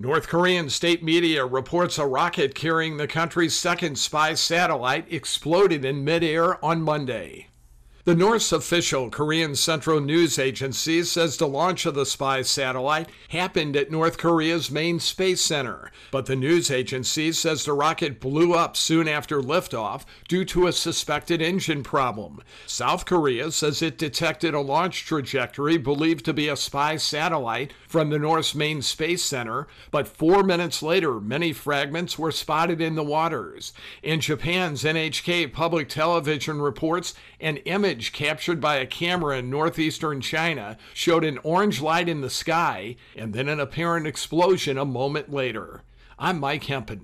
North Korean state media reports a rocket carrying the country's second spy satellite exploded in midair on Monday. The North's official Korean Central News Agency says the launch of the spy satellite happened at North Korea's main space center, but the news agency says the rocket blew up soon after liftoff due to a suspected engine problem. South Korea says it detected a launch trajectory believed to be a spy satellite from the North's main space center, but 4 minutes later, many fragments were spotted in the waters. In Japan's NHK public television reports an image captured by a camera in northeastern China showed an orange light in the sky and then an apparent explosion a moment later. I'm Mike Hempen.